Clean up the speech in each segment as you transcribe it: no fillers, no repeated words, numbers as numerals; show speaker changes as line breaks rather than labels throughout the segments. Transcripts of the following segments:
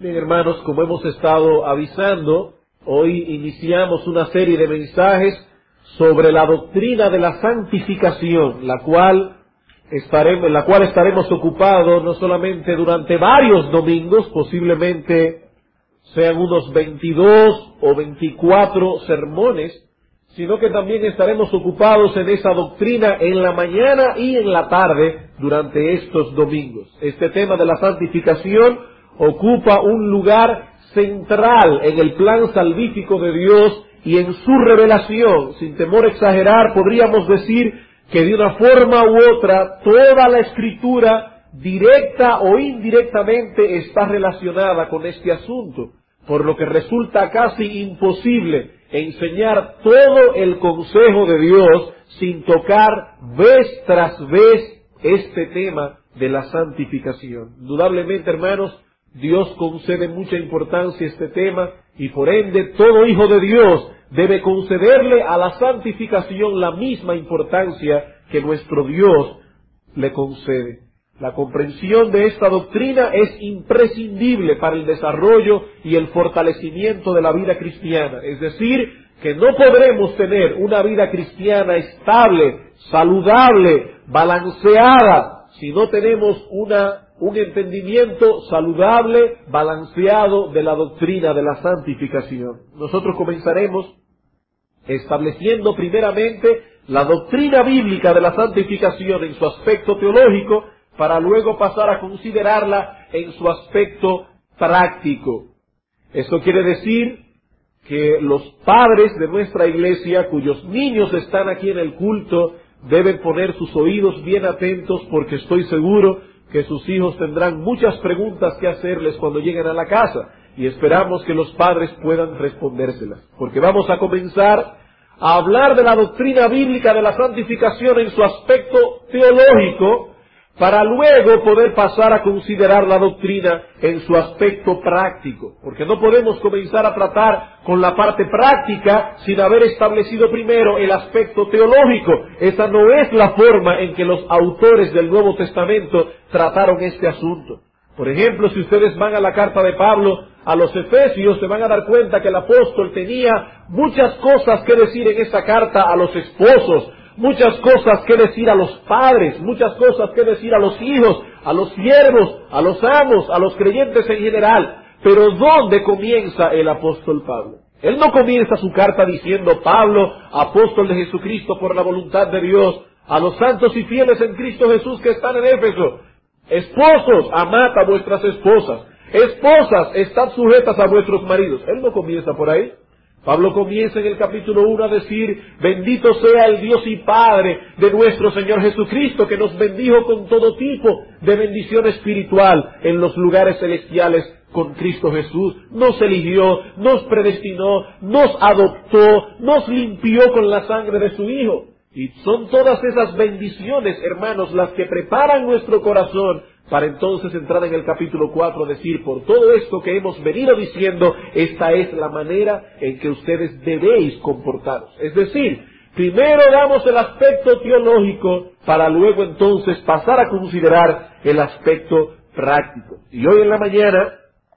Bien, hermanos, como hemos estado avisando, hoy iniciamos una serie de mensajes sobre la doctrina de la santificación, en la cual estaremos ocupados no solamente durante varios domingos, posiblemente sean unos 22 o 24 sermones, sino que también estaremos ocupados en esa doctrina en la mañana y en la tarde durante estos domingos. Este tema de la santificación ocupa un lugar central en el plan salvífico de Dios y en su revelación. Sin temor a exagerar, podríamos decir que de una forma u otra toda la Escritura, directa o indirectamente, está relacionada con este asunto, por lo que resulta casi imposible enseñar todo el consejo de Dios sin tocar vez tras vez este tema de la santificación. Indudablemente, hermanos, Dios concede mucha importancia a este tema y por ende todo hijo de Dios debe concederle a la santificación la misma importancia que nuestro Dios le concede. La comprensión de esta doctrina es imprescindible para el desarrollo y el fortalecimiento de la vida cristiana. Es decir, que no podremos tener una vida cristiana estable, saludable, balanceada, si no tenemos un entendimiento saludable, balanceado de la doctrina de la santificación. Nosotros comenzaremos estableciendo primeramente la doctrina bíblica de la santificación en su aspecto teológico, para luego pasar a considerarla en su aspecto práctico. Esto quiere decir que los padres de nuestra iglesia, cuyos niños están aquí en el culto, deben poner sus oídos bien atentos, porque estoy seguro que sus hijos tendrán muchas preguntas que hacerles cuando lleguen a la casa, y esperamos que los padres puedan respondérselas, porque vamos a comenzar a hablar de la doctrina bíblica de la santificación en su aspecto teológico, para luego poder pasar a considerar la doctrina en su aspecto práctico, porque no podemos comenzar a tratar con la parte práctica sin haber establecido primero el aspecto teológico. Esa no es la forma en que los autores del Nuevo Testamento trataron este asunto. Por ejemplo, si ustedes van a la carta de Pablo a los Efesios, se van a dar cuenta que el apóstol tenía muchas cosas que decir en esa carta a los esposos, muchas cosas que decir a los padres, muchas cosas que decir a los hijos, a los siervos, a los amos, a los creyentes en general. Pero ¿dónde comienza el apóstol Pablo? Él no comienza su carta diciendo: Pablo, apóstol de Jesucristo por la voluntad de Dios, a los santos y fieles en Cristo Jesús que están en Éfeso: esposos, amad a vuestras esposas; esposas, estad sujetas a vuestros maridos. Él no comienza por ahí. Pablo comienza en el capítulo 1 a decir: bendito sea el Dios y Padre de nuestro Señor Jesucristo, que nos bendijo con todo tipo de bendición espiritual en los lugares celestiales con Cristo Jesús. Nos eligió, nos predestinó, nos adoptó, nos limpió con la sangre de su Hijo. Y son todas esas bendiciones, hermanos, las que preparan nuestro corazón para entonces entrar en el capítulo 4 a decir: por todo esto que hemos venido diciendo, esta es la manera en que ustedes debéis comportaros. Es decir, primero damos el aspecto teológico para luego entonces pasar a considerar el aspecto práctico. Y hoy en la mañana,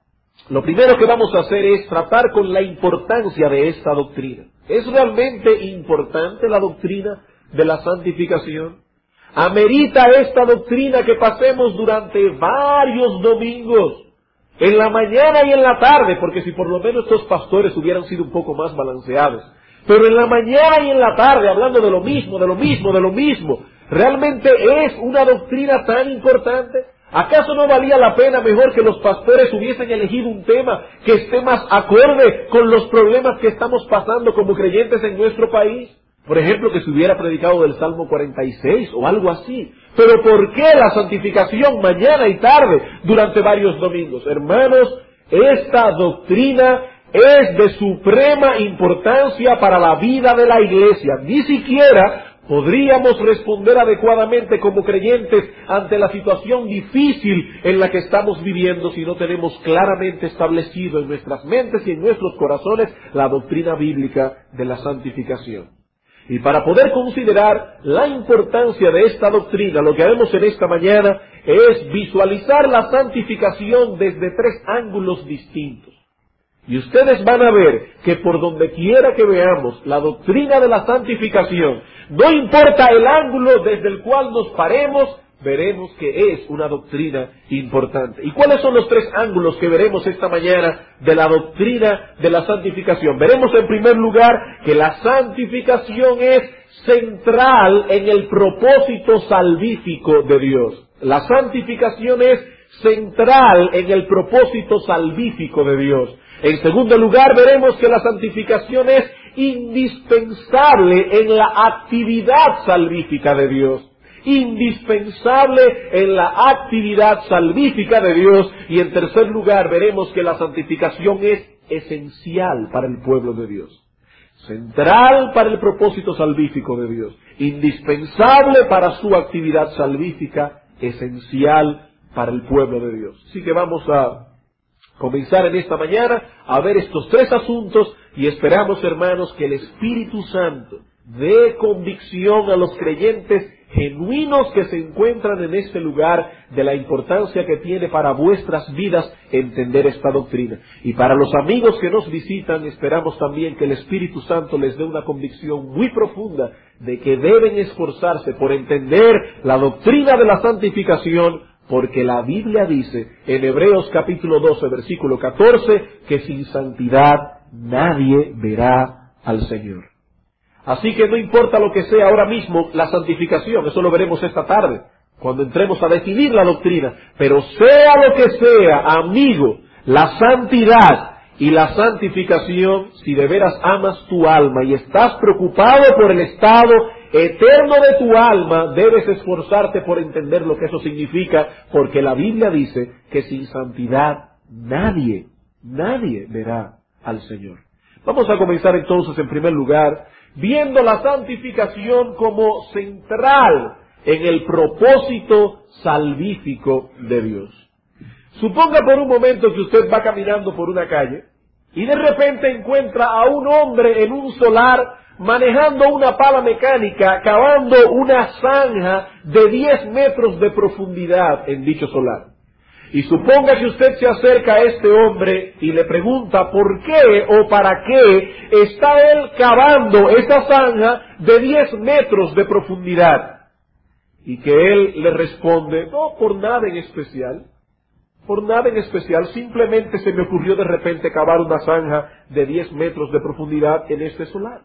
lo primero que vamos a hacer es tratar con la importancia de esta doctrina. ¿Es realmente importante la doctrina de la santificación? ¿Amerita esta doctrina que pasemos durante varios domingos, en la mañana y en la tarde? Porque si por lo menos estos pastores hubieran sido un poco más balanceados, pero en la mañana y en la tarde, hablando de lo mismo, ¿realmente es una doctrina tan importante? ¿Acaso no valía la pena mejor que los pastores hubiesen elegido un tema que esté más acorde con los problemas que estamos pasando como creyentes en nuestro país? Por ejemplo, que se hubiera predicado del Salmo 46 o algo así. Pero ¿por qué la santificación mañana y tarde durante varios domingos? Hermanos, esta doctrina es de suprema importancia para la vida de la iglesia. Ni siquiera podríamos responder adecuadamente como creyentes ante la situación difícil en la que estamos viviendo si no tenemos claramente establecido en nuestras mentes y en nuestros corazones la doctrina bíblica de la santificación. Y para poder considerar la importancia de esta doctrina, lo que haremos en esta mañana es visualizar la santificación desde tres ángulos distintos. Y ustedes van a ver que por donde quiera que veamos la doctrina de la santificación, no importa el ángulo desde el cual nos paremos, veremos que es una doctrina importante. ¿Y cuáles son los tres ángulos que veremos esta mañana de la doctrina de la santificación? Veremos en primer lugar que la santificación es central en el propósito salvífico de Dios. La santificación es central en el propósito salvífico de Dios. En segundo lugar, veremos que la santificación es indispensable en la actividad salvífica de Dios. Indispensable en la actividad salvífica de Dios. Y en tercer lugar, veremos que la santificación es esencial para el pueblo de Dios. Central para el propósito salvífico de Dios. Indispensable para su actividad salvífica. Esencial para el pueblo de Dios. Así que vamos a comenzar en esta mañana a ver estos tres asuntos y esperamos, hermanos, que el Espíritu Santo dé convicción a los creyentes genuinos que se encuentran en este lugar de la importancia que tiene para vuestras vidas entender esta doctrina. Y para los amigos que nos visitan, esperamos también que el Espíritu Santo les dé una convicción muy profunda de que deben esforzarse por entender la doctrina de la santificación, porque la Biblia dice en Hebreos capítulo 12, versículo 14, que sin santidad nadie verá al Señor. Así que no importa lo que sea ahora mismo la santificación, eso lo veremos esta tarde, cuando entremos a definir la doctrina, pero sea lo que sea, amigo, la santidad y la santificación, si de veras amas tu alma y estás preocupado por el estado eterno de tu alma, debes esforzarte por entender lo que eso significa, porque la Biblia dice que sin santidad nadie verá al Señor. Vamos a comenzar entonces en primer lugar viendo la santificación como central en el propósito salvífico de Dios. Suponga por un momento que usted va caminando por una calle y de repente encuentra a un hombre en un solar manejando una pala mecánica, cavando una zanja de 10 metros de profundidad en dicho solar. Y suponga que usted se acerca a este hombre y le pregunta por qué o para qué está él cavando esa zanja de 10 metros de profundidad. Y que él le responde, no, por nada en especial. Por nada en especial, simplemente se me ocurrió de repente cavar una zanja de 10 metros de profundidad en este solar.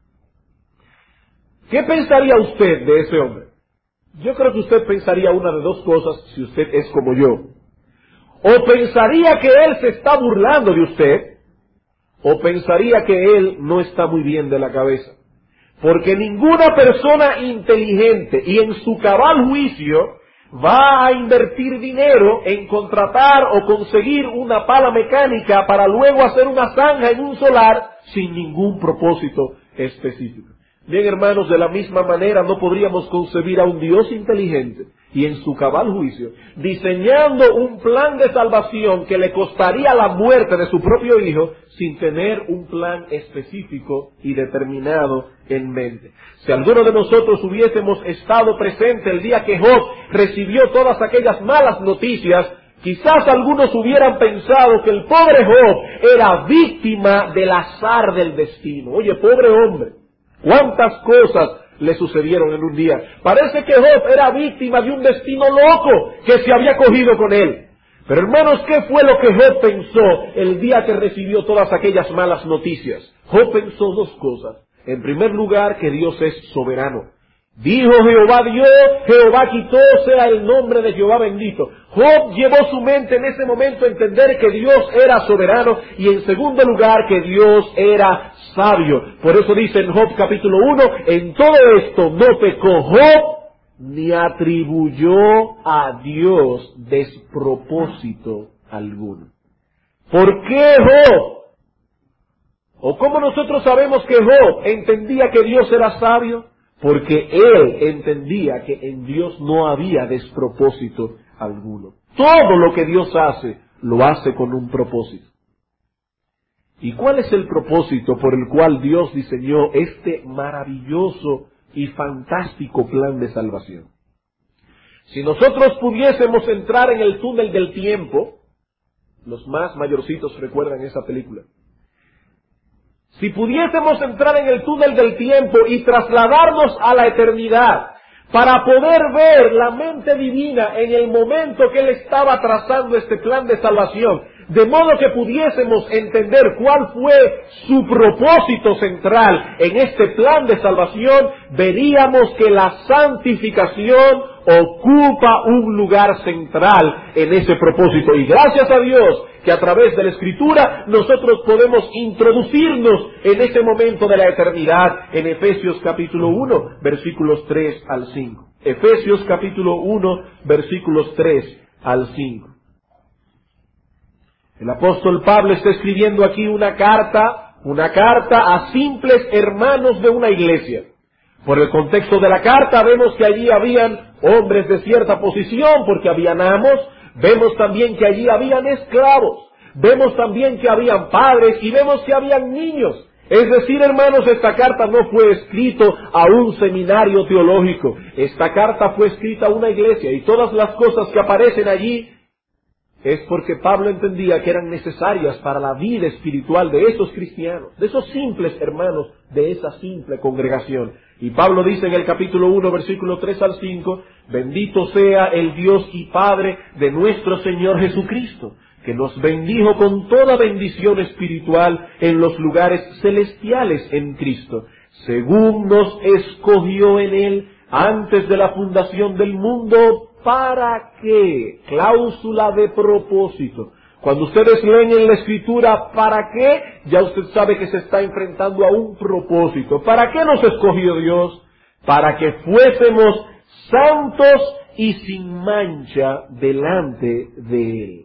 ¿Qué pensaría usted de ese hombre? Yo creo que usted pensaría una de dos cosas si usted es como yo. O pensaría que él se está burlando de usted, o pensaría que él no está muy bien de la cabeza. Porque ninguna persona inteligente y en su cabal juicio va a invertir dinero en contratar o conseguir una pala mecánica para luego hacer una zanja en un solar sin ningún propósito específico. Bien, hermanos, de la misma manera no podríamos concebir a un Dios inteligente y en su cabal juicio, diseñando un plan de salvación que le costaría la muerte de su propio hijo, sin tener un plan específico y determinado en mente. Si alguno de nosotros hubiésemos estado presente el día que Job recibió todas aquellas malas noticias, quizás algunos hubieran pensado que el pobre Job era víctima del azar del destino. Oye, pobre hombre, ¿cuántas cosas le sucedieron en un día? Parece que Job era víctima de un destino loco que se había cogido con él. Pero hermanos, ¿qué fue lo que Job pensó el día que recibió todas aquellas malas noticias? Job pensó dos cosas. En primer lugar, que Dios es soberano. Dijo Jehová Dios, Jehová quitó, sea el nombre de Jehová bendito. Job llevó su mente en ese momento a entender que Dios era soberano y en segundo lugar que Dios era sabio. Por eso dice en Job capítulo 1, en todo esto no pecó Job ni atribuyó a Dios despropósito alguno. ¿Por qué Job? ¿O cómo nosotros sabemos que Job entendía que Dios era sabio? Porque él entendía que en Dios no había despropósito alguno. Todo lo que Dios hace, lo hace con un propósito. ¿Y cuál es el propósito por el cual Dios diseñó este maravilloso y fantástico plan de salvación? Si nosotros pudiésemos entrar en el túnel del tiempo, los más mayorcitos recuerdan esa película. Si pudiésemos entrar en el túnel del tiempo y trasladarnos a la eternidad para poder ver la mente divina en el momento que Él estaba trazando este plan de salvación, de modo que pudiésemos entender cuál fue su propósito central en este plan de salvación, veríamos que la santificación ocupa un lugar central en ese propósito. Y gracias a Dios que a través de la Escritura nosotros podemos introducirnos en ese momento de la eternidad en Efesios capítulo 1, versículos 3 al 5. Efesios capítulo 1, versículos 3 al 5. El apóstol Pablo está escribiendo aquí una carta a simples hermanos de una iglesia. Por el contexto de la carta vemos que allí habían hombres de cierta posición porque habían amos, vemos también que allí habían esclavos, vemos también que habían padres y vemos que habían niños. Es decir, hermanos, esta carta no fue escrita a un seminario teológico, esta carta fue escrita a una iglesia y todas las cosas que aparecen allí es porque Pablo entendía que eran necesarias para la vida espiritual de esos cristianos, de esos simples hermanos, de esa simple congregación. Y Pablo dice en el capítulo 1, versículo 3 al 5, bendito sea el Dios y Padre de nuestro Señor Jesucristo, que nos bendijo con toda bendición espiritual en los lugares celestiales en Cristo, según nos escogió en Él antes de la fundación del mundo. ¿Para qué? Cláusula de propósito. Cuando ustedes leen en la Escritura ¿para qué? Ya usted sabe que se está enfrentando a un propósito. ¿Para qué nos escogió Dios? Para que fuésemos santos y sin mancha delante de Él.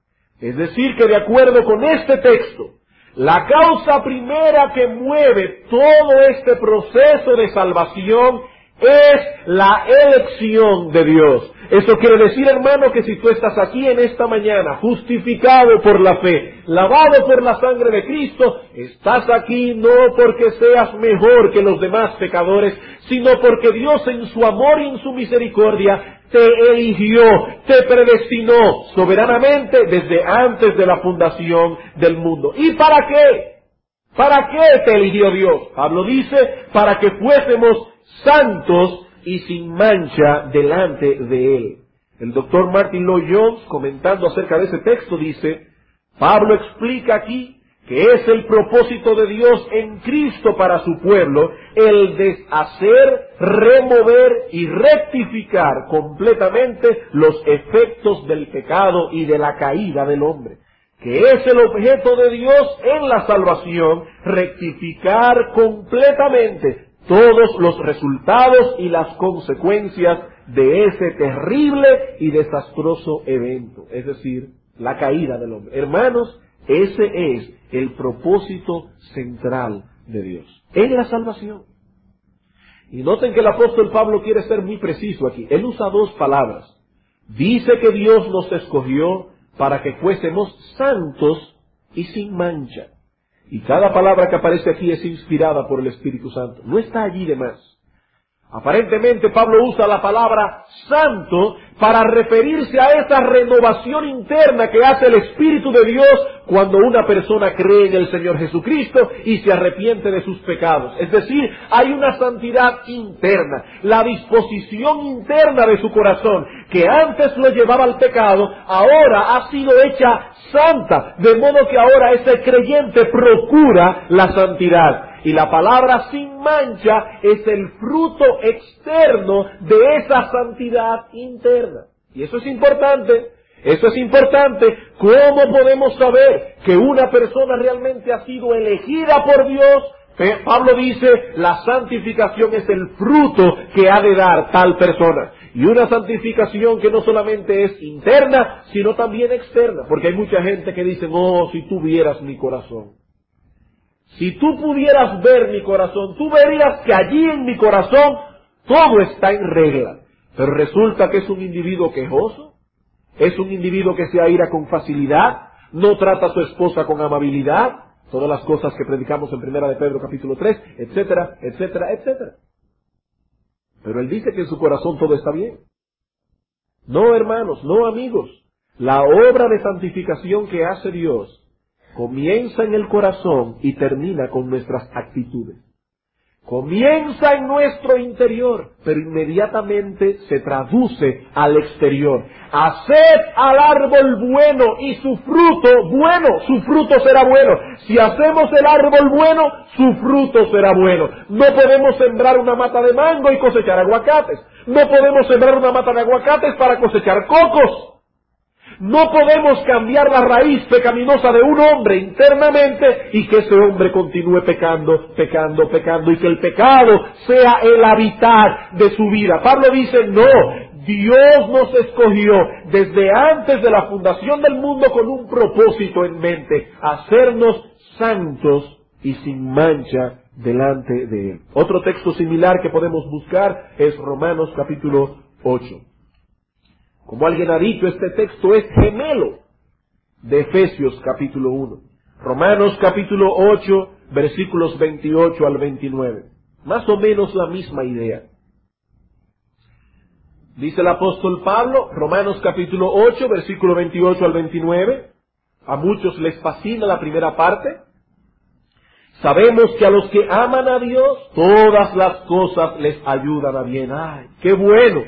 Es decir, que de acuerdo con este texto, la causa primera que mueve todo este proceso de salvación es la elección de Dios. Eso quiere decir, hermano, que si tú estás aquí en esta mañana, justificado por la fe, lavado por la sangre de Cristo, estás aquí no porque seas mejor que los demás pecadores, sino porque Dios en su amor y en su misericordia te eligió, te predestinó soberanamente desde antes de la fundación del mundo. ¿Y para qué? ¿Para qué te eligió Dios? Pablo dice, para que fuésemos santos y sin mancha delante de Él. El doctor Martin Lloyd-Jones, comentando acerca de ese texto, dice, Pablo explica aquí que es el propósito de Dios en Cristo para su pueblo, el deshacer, remover y rectificar completamente los efectos del pecado y de la caída del hombre, que es el objeto de Dios en la salvación, rectificar completamente todos los resultados y las consecuencias de ese terrible y desastroso evento, es decir, la caída del hombre. Hermanos, ese es el propósito central de Dios en la salvación. Y noten que el apóstol Pablo quiere ser muy preciso aquí. Él usa dos palabras. Dice que Dios nos escogió para que fuésemos santos y sin mancha. Y cada palabra que aparece aquí es inspirada por el Espíritu Santo. No está allí de más. Aparentemente Pablo usa la palabra santo para referirse a esa renovación interna que hace el Espíritu de Dios cuando una persona cree en el Señor Jesucristo y se arrepiente de sus pecados. Es decir, hay una santidad interna, la disposición interna de su corazón, que antes lo llevaba al pecado, ahora ha sido hecha santa, de modo que ahora ese creyente procura la santidad. Y la palabra sin mancha es el fruto externo de esa santidad interna. Y eso es importante. Eso es importante. ¿Cómo podemos saber que una persona realmente ha sido elegida por Dios? Pablo dice, la santificación es el fruto que ha de dar tal persona. Y una santificación que no solamente es interna, sino también externa. Porque hay mucha gente que dice, oh, si tú vieras mi corazón. Si tú pudieras ver mi corazón, tú verías que allí en mi corazón todo está en regla. Pero resulta que es un individuo quejoso, es un individuo que se aira con facilidad, no trata a su esposa con amabilidad, Todas las cosas que predicamos en Primera de Pedro capítulo 3, etcétera, etcétera, etcétera. Pero él dice que en su corazón todo está bien. No, hermanos, no, amigos. La obra de santificación que hace Dios comienza en el corazón y termina con nuestras actitudes. Comienza en nuestro interior, pero inmediatamente se traduce al exterior. Haced al árbol bueno y su fruto será bueno. Si hacemos el árbol bueno, su fruto será bueno. No podemos sembrar una mata de mango y cosechar aguacates. No podemos sembrar una mata de aguacates para cosechar cocos. No podemos cambiar la raíz pecaminosa de un hombre internamente y que ese hombre continúe pecando y que el pecado sea el habitar de su vida. Pablo dice, no, Dios nos escogió desde antes de la fundación del mundo con un propósito en mente, hacernos santos y sin mancha delante de Él. Otro texto similar que podemos buscar es Romanos capítulo 8. Como alguien ha dicho, este texto es gemelo de Efesios capítulo 1. Romanos capítulo 8, versículos 28 al 29. Más o menos la misma idea. Dice el apóstol Pablo, Romanos capítulo 8, versículo 28 al 29. A muchos les fascina la primera parte. Sabemos que a los que aman a Dios, todas las cosas les ayudan a bien. ¡Ay, qué bueno!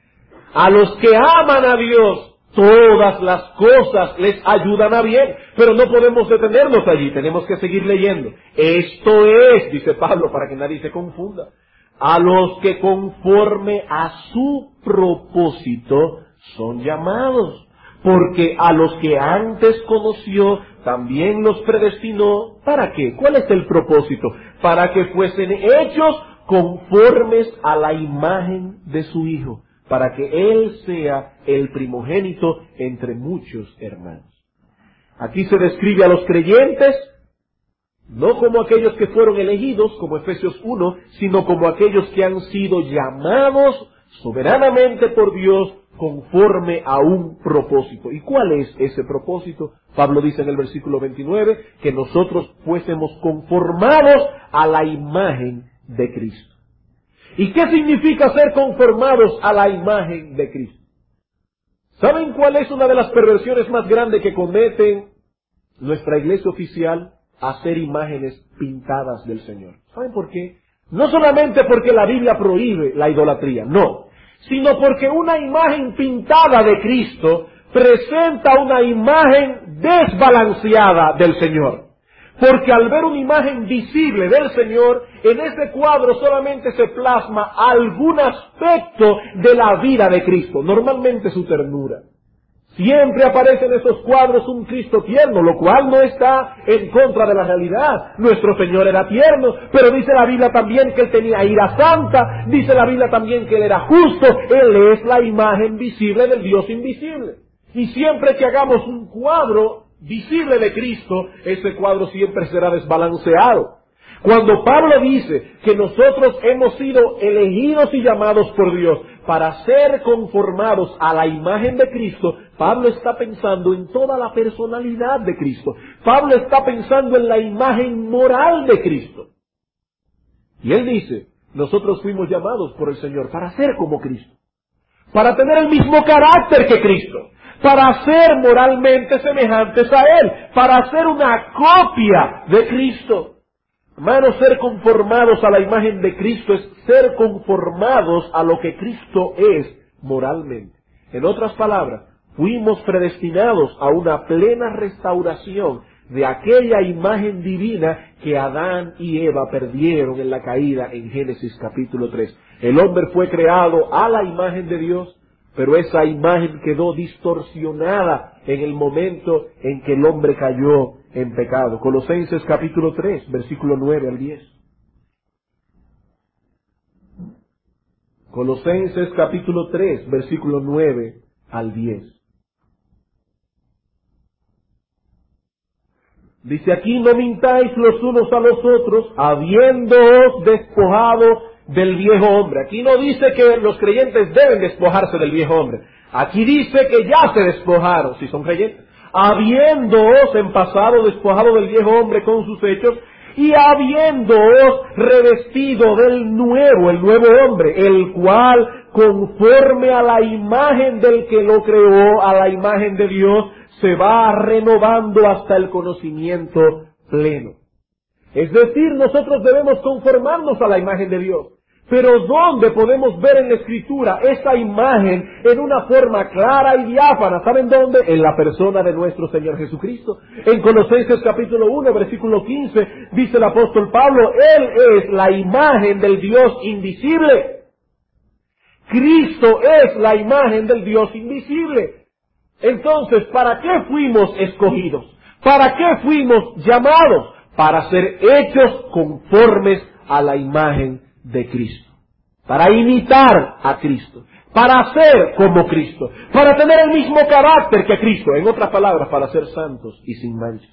A los que aman a Dios, todas las cosas les ayudan a bien. Pero no podemos detenernos allí, tenemos que seguir leyendo. Esto es, dice Pablo, para que nadie se confunda, a los que conforme a su propósito son llamados. Porque a los que antes conoció, también los predestinó. ¿Para qué? ¿Cuál es el propósito? Para que fuesen hechos conformes a la imagen de su Hijo, para que Él sea el primogénito entre muchos hermanos. Aquí se describe a los creyentes, no como aquellos que fueron elegidos, como Efesios 1, sino como aquellos que han sido llamados soberanamente por Dios conforme a un propósito. ¿Y cuál es ese propósito? Pablo dice en el versículo 29, que nosotros fuésemos conformados a la imagen de Cristo. ¿Y qué significa ser conformados a la imagen de Cristo? ¿Saben cuál es una de las perversiones más grandes que cometen nuestra iglesia oficial? Hacer imágenes pintadas del Señor. ¿Saben por qué? No solamente porque la Biblia prohíbe la idolatría, no, sino porque una imagen pintada de Cristo presenta una imagen desbalanceada del Señor. Porque al ver una imagen visible del Señor, en ese cuadro solamente se plasma algún aspecto de la vida de Cristo, normalmente su ternura. Siempre aparece en esos cuadros un Cristo tierno, lo cual no está en contra de la realidad. Nuestro Señor era tierno, pero dice la Biblia también que Él tenía ira santa, dice la Biblia también que Él era justo. Él es la imagen visible del Dios invisible. Y siempre que hagamos un cuadro visible de Cristo, ese cuadro siempre será desbalanceado. Cuando Pablo dice que nosotros hemos sido elegidos y llamados por Dios para ser conformados a la imagen de Cristo, Pablo está pensando en toda la personalidad de Cristo. Pablo está pensando en la imagen moral de Cristo. Y él dice, nosotros fuimos llamados por el Señor para ser como Cristo, para tener el mismo carácter que Cristo, para ser moralmente semejantes a Él, para ser una copia de Cristo. Hermanos, ser conformados a la imagen de Cristo es ser conformados a lo que Cristo es moralmente. En otras palabras, fuimos predestinados a una plena restauración de aquella imagen divina que Adán y Eva perdieron en la caída en Génesis capítulo 3. El hombre fue creado a la imagen de Dios, pero esa imagen quedó distorsionada en el momento en que el hombre cayó en pecado. Colosenses capítulo 3, versículo 9 al 10. Colosenses capítulo 3, versículo 9 al 10. Dice aquí, no mintáis los unos a los otros, habiéndoos despojado del viejo hombre. Aquí no dice que los creyentes deben despojarse del viejo hombre. Aquí dice que ya se despojaron, si son creyentes. habiéndoos en pasado despojado del viejo hombre con sus hechos, y habiéndoos revestido del nuevo, el nuevo hombre, el cual, conforme a la imagen del que lo creó, a la imagen de Dios, se va renovando hasta el conocimiento pleno. Es decir, nosotros debemos conformarnos a la imagen de Dios. Pero ¿dónde podemos ver en la Escritura esa imagen en una forma clara y diáfana? ¿Saben dónde? En la persona de nuestro Señor Jesucristo. En Colosenses capítulo 1, versículo 15, dice el apóstol Pablo, Él es la imagen del Dios invisible. Cristo es la imagen del Dios invisible. Entonces, ¿para qué fuimos escogidos? ¿Para qué fuimos llamados? Para ser hechos conformes a la imagen de Cristo, para imitar a Cristo, para ser como Cristo, para tener el mismo carácter que Cristo, en otras palabras, para ser santos y sin manchas.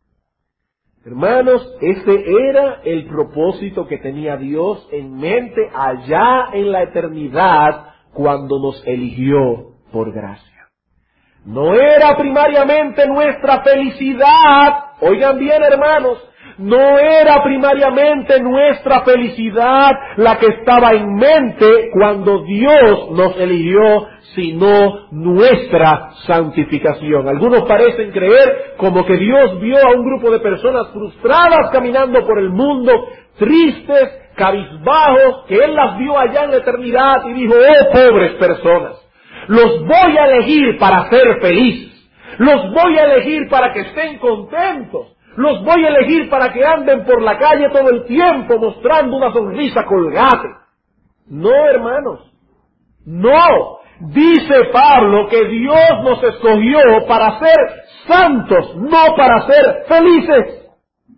Hermanos, ese era el propósito que tenía Dios en mente allá en la eternidad cuando nos eligió por gracia. No era primariamente nuestra felicidad, oigan bien hermanos, no era primariamente nuestra felicidad la que estaba en mente cuando Dios nos eligió, sino nuestra santificación. Algunos parecen creer como que Dios vio a un grupo de personas frustradas caminando por el mundo, tristes, cabizbajos, que Él las vio allá en la eternidad y dijo, oh pobres personas, los voy a elegir para ser felices, los voy a elegir para que estén contentos. Los voy a elegir para que anden por la calle todo el tiempo mostrando una sonrisa colgate. No, hermanos. No. Dice Pablo que Dios nos escogió para ser santos, no para ser felices.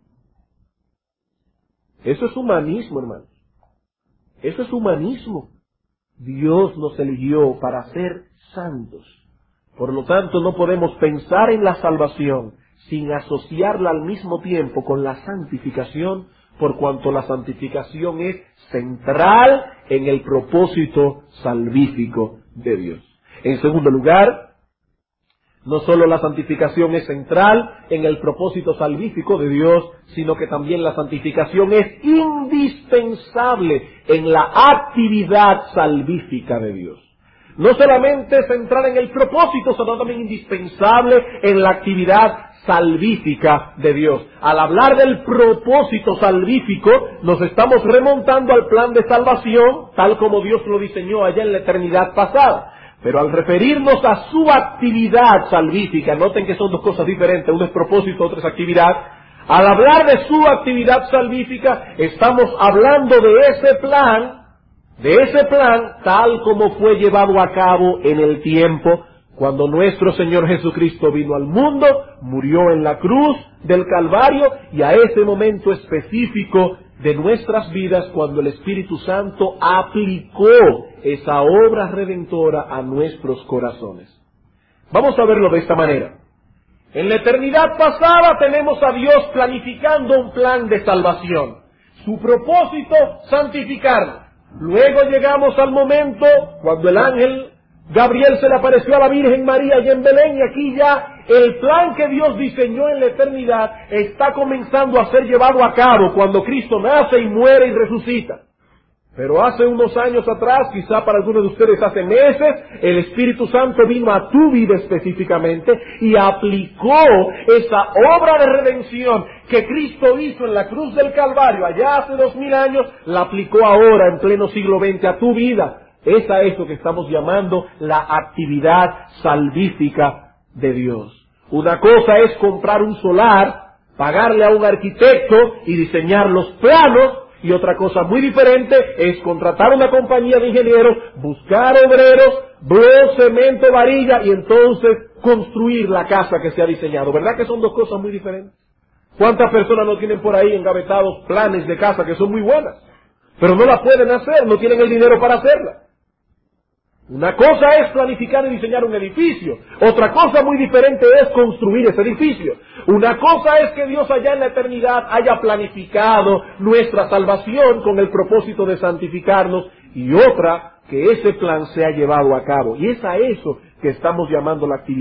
Eso es humanismo, hermanos. Eso es humanismo. Dios nos eligió para ser santos. Por lo tanto, no podemos pensar en la salvación sin asociarla al mismo tiempo con la santificación, por cuanto la santificación es central en el propósito salvífico de Dios. En segundo lugar, no solo la santificación es central en el propósito salvífico de Dios, sino que también la santificación es indispensable en la actividad salvífica de Dios. No solamente central en el propósito, sino también indispensable en la actividad salvífica de Dios. Al hablar del propósito salvífico, nos estamos remontando al plan de salvación, tal como Dios lo diseñó allá en la eternidad pasada. Pero al referirnos a su actividad salvífica, noten que son dos cosas diferentes, uno es propósito, otro es actividad. Al hablar de su actividad salvífica, estamos hablando de ese plan tal como fue llevado a cabo en el tiempo cuando nuestro Señor Jesucristo vino al mundo, murió en la cruz del Calvario, y a ese momento específico de nuestras vidas cuando el Espíritu Santo aplicó esa obra redentora a nuestros corazones. Vamos a verlo de esta manera. En la eternidad pasada tenemos a Dios planificando un plan de salvación. Su propósito, santificarnos. Luego llegamos al momento cuando el ángel Gabriel se le apareció a la Virgen María allá en Belén, y aquí ya el plan que Dios diseñó en la eternidad está comenzando a ser llevado a cabo cuando Cristo nace y muere y resucita. Pero hace unos años atrás, quizá para algunos de ustedes hace meses, el Espíritu Santo vino a tu vida específicamente y aplicó esa obra de redención que Cristo hizo en la cruz del Calvario allá hace 2000 años, la aplicó ahora en pleno siglo XX a tu vida. Es a eso que estamos llamando la actividad salvífica de Dios. Una cosa es comprar un solar, pagarle a un arquitecto y diseñar los planos, y otra cosa muy diferente es contratar una compañía de ingenieros, buscar obreros, bloc, cemento, varilla, y entonces construir la casa que se ha diseñado. ¿Verdad que son dos cosas muy diferentes? ¿Cuántas personas no tienen por ahí engavetados planes de casa que son muy buenas, pero no las pueden hacer, no tienen el dinero para hacerlas? Una cosa es planificar y diseñar un edificio, otra cosa muy diferente es construir ese edificio. Una cosa es que Dios allá en la eternidad haya planificado nuestra salvación con el propósito de santificarnos, y otra, que ese plan se ha llevado a cabo. Y es a eso que estamos llamando la actividad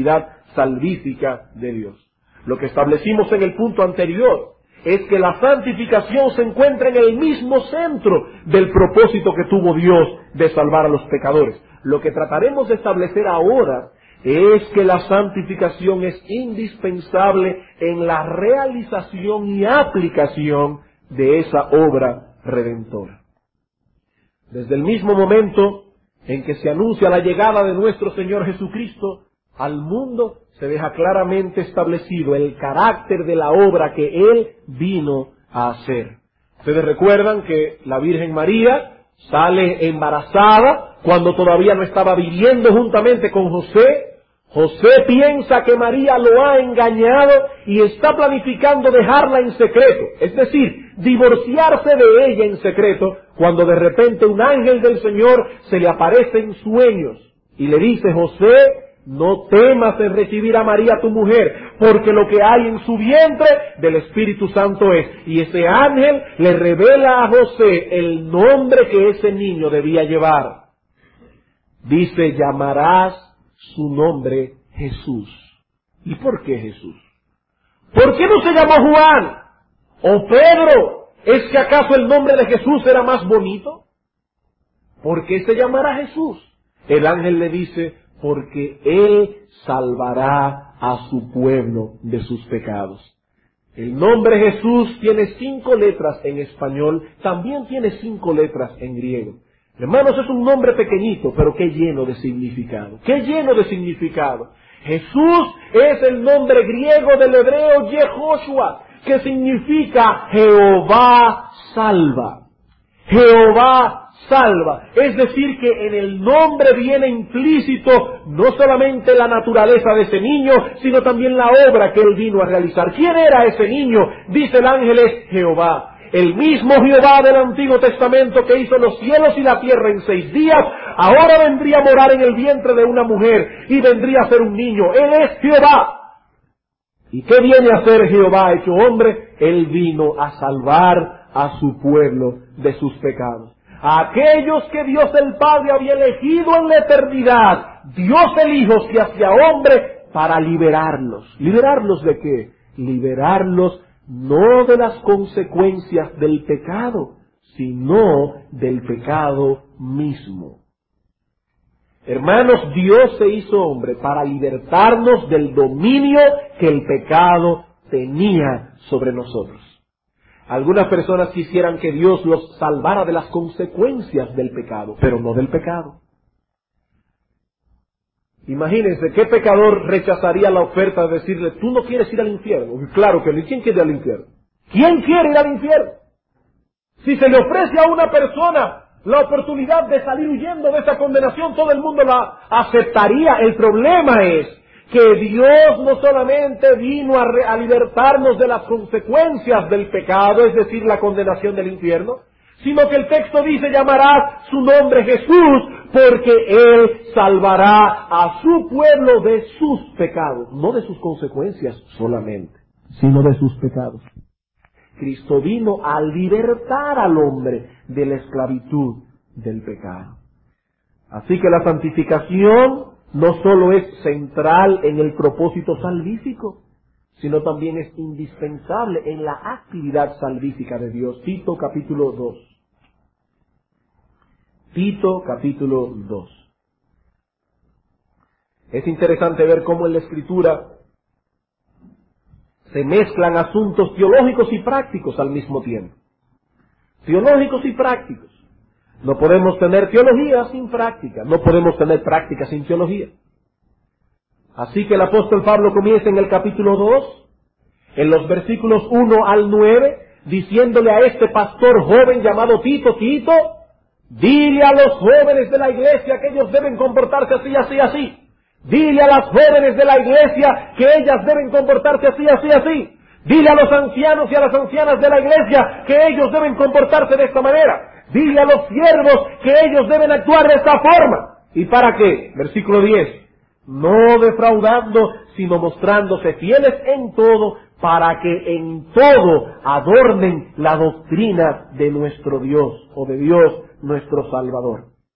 salvífica de Dios. Lo que establecimos en el punto anterior es que la santificación se encuentra en el mismo centro del propósito que tuvo Dios de salvar a los pecadores. Lo que trataremos de establecer ahora es que la santificación es indispensable en la realización y aplicación de esa obra redentora. Desde el mismo momento en que se anuncia la llegada de nuestro Señor Jesucristo al mundo, se deja claramente establecido el carácter de la obra que Él vino a hacer. Ustedes recuerdan que la Virgen María sale embarazada cuando todavía no estaba viviendo juntamente con José. José piensa que María lo ha engañado y está planificando dejarla en secreto, es decir, divorciarse de ella en secreto, cuando de repente un ángel del Señor se le aparece en sueños y le dice: José, no temas en recibir a María tu mujer, porque lo que hay en su vientre del Espíritu Santo es. Y ese ángel le revela a José el nombre que ese niño debía llevar. Dice: llamarás su nombre Jesús. ¿Y por qué Jesús? ¿Por qué no se llamó Juan o Pedro? ¿Es que acaso el nombre de Jesús era más bonito? ¿Por qué se llamará Jesús? El ángel le dice: porque Él salvará a su pueblo de sus pecados. El nombre Jesús tiene 5 letras en español, también tiene 5 letras en griego. Hermanos, es un nombre pequeñito, pero qué lleno de significado. ¡Qué lleno de significado! Jesús es el nombre griego del hebreo Yehoshua, que significa Jehová salva. Jehová salva. Es decir, que en el nombre viene implícito no solamente la naturaleza de ese niño, sino también la obra que él vino a realizar. ¿Quién era ese niño? Dice el ángel: es Jehová. El mismo Jehová del Antiguo Testamento que hizo los cielos y la tierra en 6 días, ahora vendría a morar en el vientre de una mujer y vendría a ser un niño. Él es Jehová. ¿Y qué viene a hacer Jehová hecho hombre? Él vino a salvar a su pueblo de sus pecados. A aquellos que Dios el Padre había elegido en la eternidad, Dios el Hijo se hacía hombre para liberarlos. ¿Liberarlos de qué? Liberarlos no de las consecuencias del pecado, sino del pecado mismo. Hermanos, Dios se hizo hombre para libertarnos del dominio que el pecado tenía sobre nosotros. Algunas personas quisieran que Dios los salvara de las consecuencias del pecado, pero no del pecado. Imagínense, ¿qué pecador rechazaría la oferta de decirle: tú no quieres ir al infierno? Claro que no. ¿Quién quiere ir al infierno? ¿Quién quiere ir al infierno? Si se le ofrece a una persona la oportunidad de salir huyendo de esa condenación, todo el mundo la aceptaría. El problema es que Dios no solamente vino a libertarnos de las consecuencias del pecado, es decir, la condenación del infierno, sino que el texto dice: llamarás su nombre Jesús, porque Él salvará a su pueblo de sus pecados, no de sus consecuencias solamente, sino de sus pecados. Cristo vino a libertar al hombre de la esclavitud del pecado. Así que la santificación no solo es central en el propósito salvífico, sino también es indispensable en la actividad salvífica de Dios. Tito capítulo 2. Tito capítulo 2. Es interesante ver cómo en la Escritura se mezclan asuntos teológicos y prácticos al mismo tiempo. Teológicos y prácticos. No podemos tener teología sin práctica, no podemos tener práctica sin teología. Así que el apóstol Pablo comienza en el capítulo 2, en los versículos 1 al 9, diciéndole a este pastor joven llamado Tito: Tito, dile a los jóvenes de la iglesia que ellos deben comportarse así, así, así. Dile a las jóvenes de la iglesia que ellas deben comportarse así, así, así. Dile a los ancianos y a las ancianas de la iglesia que ellos deben comportarse de esta manera. Dile a los siervos que ellos deben actuar de esta forma. ¿Y para qué? Versículo 10. No defraudando, sino mostrándose fieles en todo, para que en todo adornen la doctrina de nuestro Dios, o de Dios nuestro Salvador.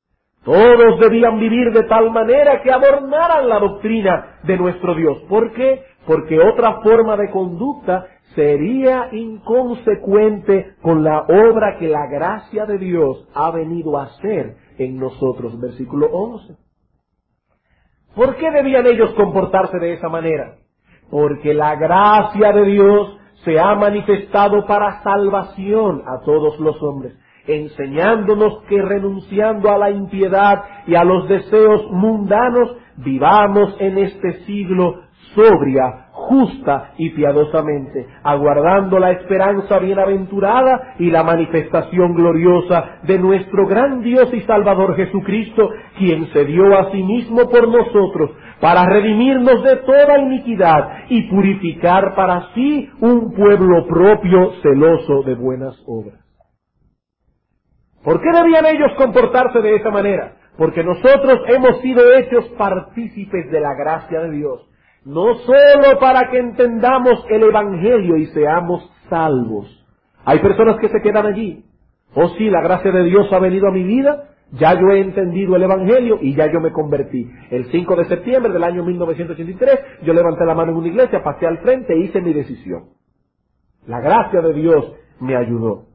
Todos debían vivir de tal manera que adornaran la doctrina de nuestro Dios. ¿Por qué? Porque otra forma de conducta sería inconsecuente con la obra que la gracia de Dios ha venido a hacer en nosotros. Versículo 11. ¿Por qué debían ellos comportarse de esa manera? Porque la gracia de Dios se ha manifestado para salvación a todos los hombres, enseñándonos que renunciando a la impiedad y a los deseos mundanos, vivamos en este siglo sobria, justa y piadosamente, aguardando la esperanza bienaventurada y la manifestación gloriosa de nuestro gran Dios y Salvador Jesucristo, quien se dio a sí mismo por nosotros, para redimirnos de toda iniquidad y purificar para sí un pueblo propio celoso de buenas obras. ¿Por qué debían ellos comportarse de esa manera? Porque nosotros hemos sido hechos partícipes de la gracia de Dios, no solo para que entendamos el Evangelio y seamos salvos. Hay personas que se quedan allí. Oh sí, la gracia de Dios ha venido a mi vida, ya yo he entendido el Evangelio y ya yo me convertí. El 5 de septiembre del año 1983, yo levanté la mano en una iglesia, pasé al frente e hice mi decisión. La gracia de Dios me ayudó.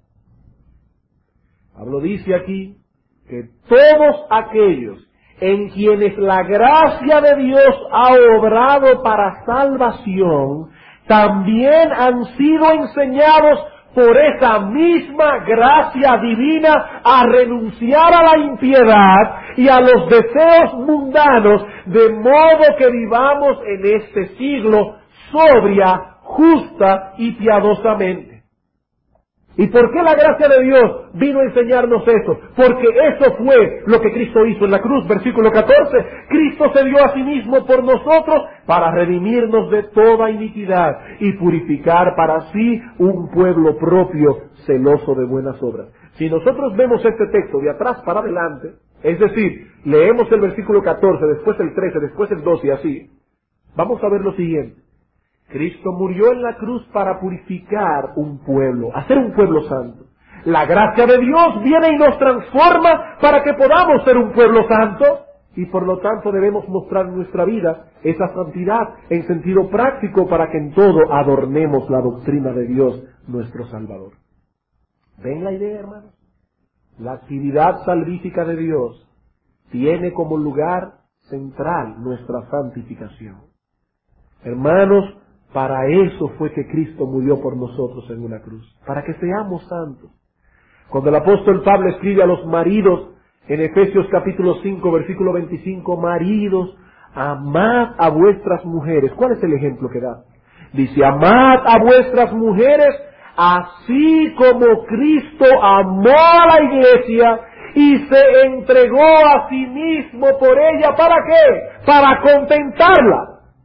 Pablo dice aquí que todos aquellos en quienes la gracia de Dios ha obrado para salvación, también han sido enseñados por esa misma gracia divina a renunciar a la impiedad y a los deseos mundanos, de modo que vivamos en este siglo sobria, justa y piadosamente. ¿Y por qué la gracia de Dios vino a enseñarnos eso? Porque eso fue lo que Cristo hizo en la cruz, versículo 14. Cristo se dio a sí mismo por nosotros para redimirnos de toda iniquidad y purificar para sí un pueblo propio celoso de buenas obras. Si nosotros vemos este texto de atrás para adelante, es decir, leemos el versículo 14, después el 13, después el 12 y así, vamos a ver lo siguiente. Cristo murió en la cruz para purificar un pueblo, hacer un pueblo santo. La gracia de Dios viene y nos transforma para que podamos ser un pueblo santo, y por lo tanto debemos mostrar en nuestra vida esa santidad en sentido práctico para que en todo adornemos la doctrina de Dios, nuestro Salvador. ¿Ven la idea, hermanos? La actividad salvífica de Dios tiene como lugar central nuestra santificación. Hermanos, para eso fue que Cristo murió por nosotros en una cruz, para que seamos santos. Cuando el apóstol Pablo escribe a los maridos en Efesios capítulo 5, versículo 25, maridos, amad a vuestras mujeres. ¿Cuál es el ejemplo que da? Dice, amad a vuestras mujeres así como Cristo amó a la iglesia y se entregó a sí mismo por ella. ¿Para qué? Para contentarla.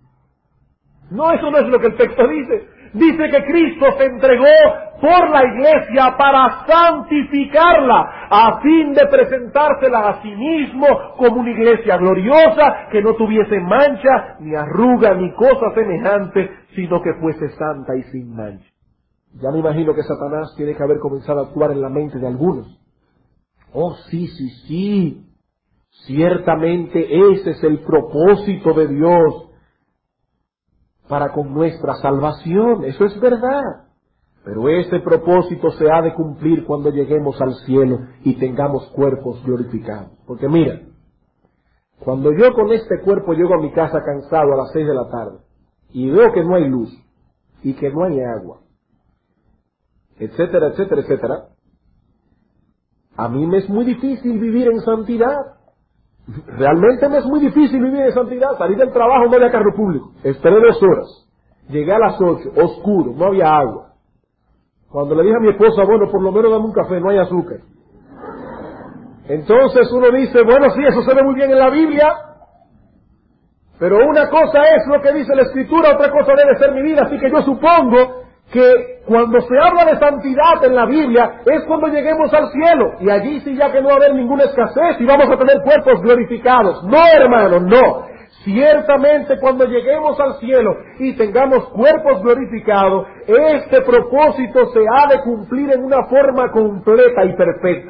No, eso no es lo que el texto dice. Dice que Cristo se entregó por la iglesia para santificarla, a fin de presentársela a sí mismo como una iglesia gloriosa, que no tuviese mancha, ni arruga, ni cosa semejante, sino que fuese santa y sin mancha. Ya me imagino que Satanás tiene que haber comenzado a actuar en la mente de algunos. Oh, sí. Ciertamente ese es el propósito de Dios para con nuestra salvación, eso es verdad. Pero ese propósito se ha de cumplir cuando lleguemos al cielo y tengamos cuerpos glorificados. Porque mira, cuando yo con este cuerpo llego a mi casa cansado a las 6 de la tarde y veo que no hay luz y que no hay agua, etcétera, a mí me es muy difícil vivir en santidad. Realmente me es muy difícil vivir en santidad. Salí del trabajo, no había carro público. Esperé 2 horas. Llegué a las 8, oscuro, no había agua. Cuando le dije a mi esposa, bueno, por lo menos dame un café, no hay azúcar. Entonces uno dice, bueno, sí, eso se ve muy bien en la Biblia, pero una cosa es lo que dice la Escritura, otra cosa debe ser mi vida. Así que yo supongo que cuando se habla de santidad en la Biblia es cuando lleguemos al cielo, y allí sí ya que no va a haber ninguna escasez y vamos a tener cuerpos glorificados. No, hermano, no. Ciertamente cuando lleguemos al cielo y tengamos cuerpos glorificados, este propósito se ha de cumplir en una forma completa y perfecta.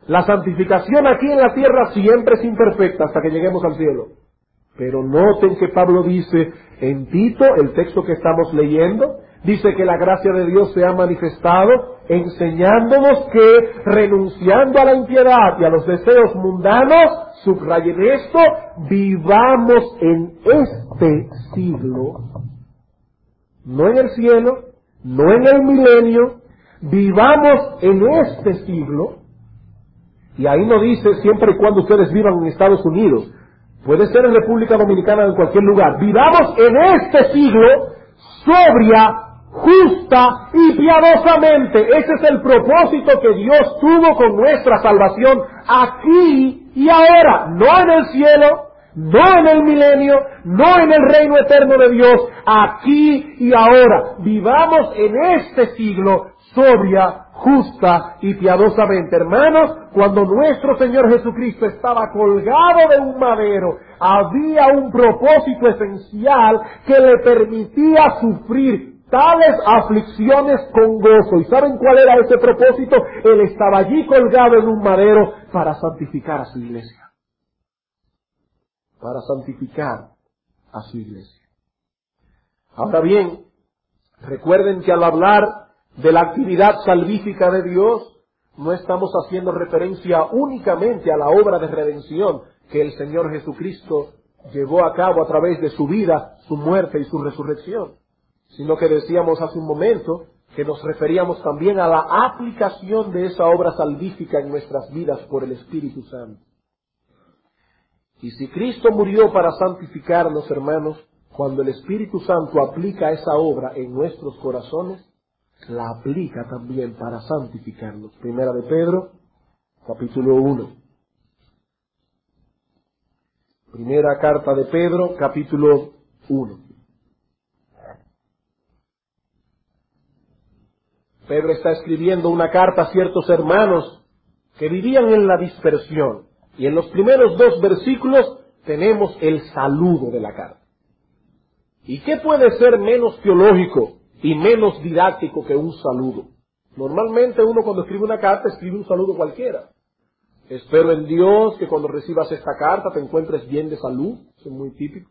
La santificación aquí en la tierra siempre es imperfecta hasta que lleguemos al cielo. Pero noten que Pablo dice en Tito, el texto que estamos leyendo, dice que la gracia de Dios se ha manifestado enseñándonos que renunciando a la impiedad y a los deseos mundanos, subrayen esto, vivamos en este siglo, no en el cielo, no en el milenio, vivamos en este siglo. Y ahí no dice siempre y cuando ustedes vivan en Estados Unidos. Puede ser en República Dominicana o en cualquier lugar. Vivamos en este siglo sobria, justa y piadosamente. Ese es el propósito que Dios tuvo con nuestra salvación aquí y ahora. No en el cielo, no en el milenio, no en el reino eterno de Dios. Aquí y ahora. Vivamos en este siglo sobria, justa y piadosamente. Hermanos, cuando nuestro Señor Jesucristo estaba colgado de un madero, había un propósito esencial que le permitía sufrir tales aflicciones con gozo. ¿Y saben cuál era ese propósito? Él estaba allí colgado en un madero para santificar a su iglesia. Para santificar a su iglesia. Ahora bien, recuerden que al hablar de la actividad salvífica de Dios, no estamos haciendo referencia únicamente a la obra de redención que el Señor Jesucristo llevó a cabo a través de su vida, su muerte y su resurrección, sino que decíamos hace un momento que nos referíamos también a la aplicación de esa obra salvífica en nuestras vidas por el Espíritu Santo. Y si Cristo murió para santificarnos, hermanos, cuando el Espíritu Santo aplica esa obra en nuestros corazones, la aplica también para santificarnos. Primera de Pedro, capítulo 1. Primera carta de Pedro, capítulo 1. Pedro está escribiendo una carta a ciertos hermanos que vivían en la dispersión. Y en los primeros 2 versículos tenemos el saludo de la carta. ¿Y qué puede ser menos teológico y menos didáctico que un saludo? Normalmente uno cuando escribe una carta escribe un saludo cualquiera. Espero en Dios que cuando recibas esta carta te encuentres bien de salud. Eso es muy típico.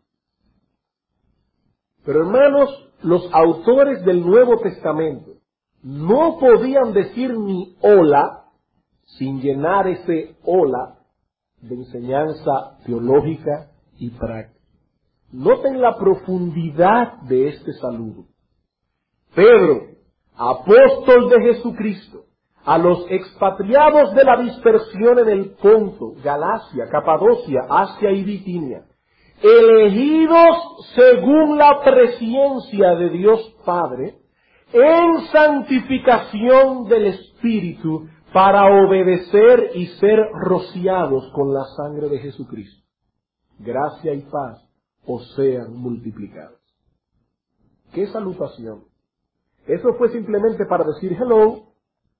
Pero hermanos, los autores del Nuevo Testamento no podían decir ni hola sin llenar ese hola de enseñanza teológica y práctica. Noten la profundidad de este saludo. Pedro, apóstol de Jesucristo, a los expatriados de la dispersión en el Ponto, Galacia, Capadocia, Asia y Bitinia, elegidos según la presciencia de Dios Padre, en santificación del Espíritu, para obedecer y ser rociados con la sangre de Jesucristo. Gracia y paz os sean multiplicados. ¡Qué salutación! Eso fue simplemente para decir hello.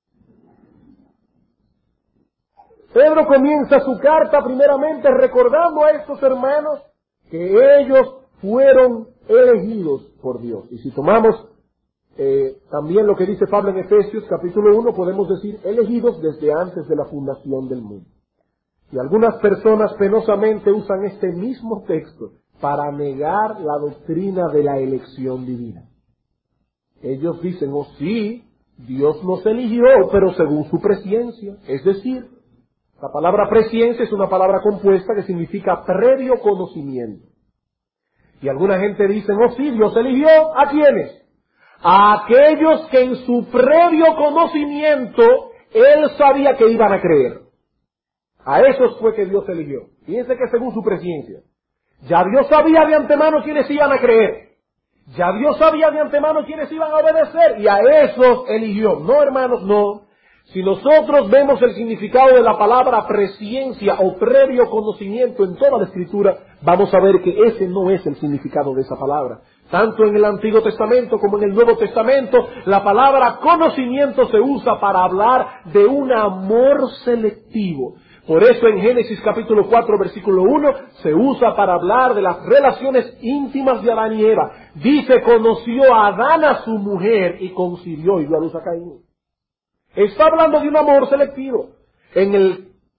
Pedro comienza su carta primeramente recordando a estos hermanos que ellos fueron elegidos por Dios. Y si tomamos también lo que dice Pablo en Efesios capítulo 1, podemos decir elegidos desde antes de la fundación del mundo. Y algunas personas penosamente usan este mismo texto para negar la doctrina de la elección divina. Ellos dicen, oh sí, Dios nos eligió, pero según su presciencia. Es decir, la palabra presciencia es una palabra compuesta que significa previo conocimiento. Y alguna gente dice, oh sí, Dios eligió, ¿a quiénes? A aquellos que en su previo conocimiento Él sabía que iban a creer. A esos fue que Dios eligió. Fíjense que según su presciencia. Ya Dios sabía de antemano quiénes iban a creer. Ya Dios sabía de antemano quiénes iban a obedecer. Y a esos eligió. No, hermanos, no. Si nosotros vemos el significado de la palabra presciencia o previo conocimiento en toda la Escritura, vamos a ver que ese no es el significado de esa palabra. Tanto en el Antiguo Testamento como en el Nuevo Testamento, la palabra conocimiento se usa para hablar de un amor selectivo. Por eso en Génesis capítulo 4 versículo 1 se usa para hablar de las relaciones íntimas de Adán y Eva. Dice, conoció a Adán a su mujer y concibió y dio a luz a Caín. Está hablando de un amor selectivo. En el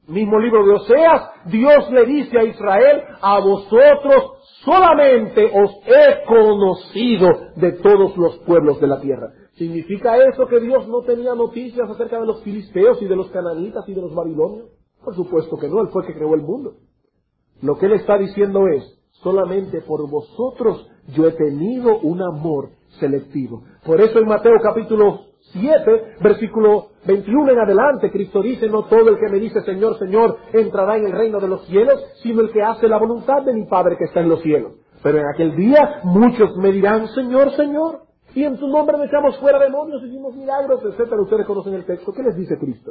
Mismo libro de Oseas, Dios le dice a Israel, a vosotros solamente os he conocido de todos los pueblos de la tierra. ¿Significa eso que Dios no tenía noticias acerca de los filisteos y de los cananitas y de los babilonios? Por supuesto que no, Él fue el que creó el mundo. Lo que Él está diciendo es, solamente por vosotros yo he tenido un amor selectivo. Por eso en Mateo capítulo 7, versículo 21 en adelante, Cristo dice, no todo el que me dice Señor, Señor, entrará en el reino de los cielos, sino el que hace la voluntad de mi Padre que está en los cielos. Pero en aquel día muchos me dirán, Señor, Señor, y en tu nombre me echamos fuera demonios, hicimos milagros, etcétera. Ustedes conocen el texto. ¿Qué les dice Cristo?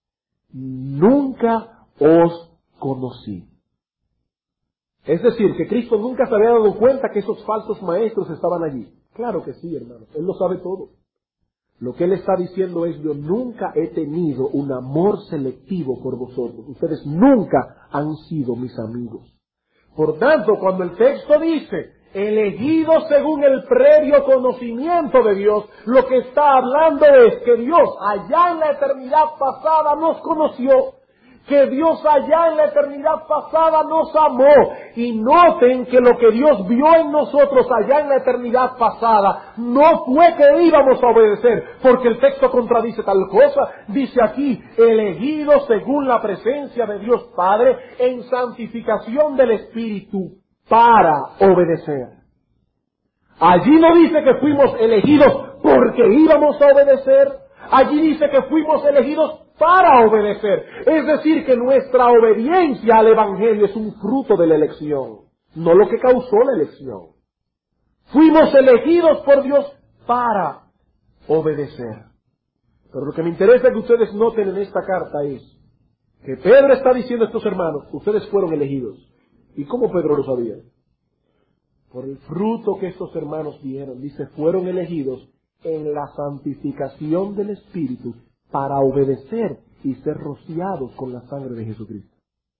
Nunca os conocí. Es decir, que Cristo nunca se había dado cuenta que esos falsos maestros estaban allí. Claro que sí, hermanos, Él lo sabe todo. Lo que Él está diciendo es, yo nunca he tenido un amor selectivo por vosotros. Ustedes nunca han sido mis amigos. Por tanto, cuando el texto dice, elegidos según el previo conocimiento de Dios, lo que está hablando es que Dios allá en la eternidad pasada nos conoció, que Dios allá en la eternidad pasada nos amó. Y noten que lo que Dios vio en nosotros allá en la eternidad pasada no fue que íbamos a obedecer, porque el texto contradice tal cosa. Dice aquí, elegidos según la presencia de Dios Padre en santificación del Espíritu para obedecer. Allí no dice que fuimos elegidos porque íbamos a obedecer. Allí dice que fuimos elegidos para obedecer. Es decir, que nuestra obediencia al Evangelio es un fruto de la elección, no lo que causó la elección. Fuimos elegidos por Dios para obedecer. Pero lo que me interesa que ustedes noten en esta carta es que Pedro está diciendo a estos hermanos, ustedes fueron elegidos. ¿Y cómo Pedro lo sabía? Por el fruto que estos hermanos dieron. Dice, fueron elegidos en la santificación del Espíritu para obedecer y ser rociados con la sangre de Jesucristo.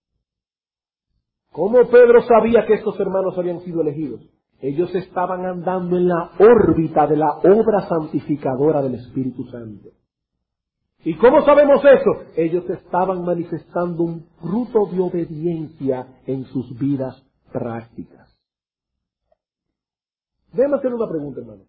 ¿Cómo Pedro sabía que estos hermanos habían sido elegidos? Ellos estaban andando en la órbita de la obra santificadora del Espíritu Santo. ¿Y cómo sabemos eso? Ellos estaban manifestando un fruto de obediencia en sus vidas prácticas. Déjenme hacer una pregunta, hermano.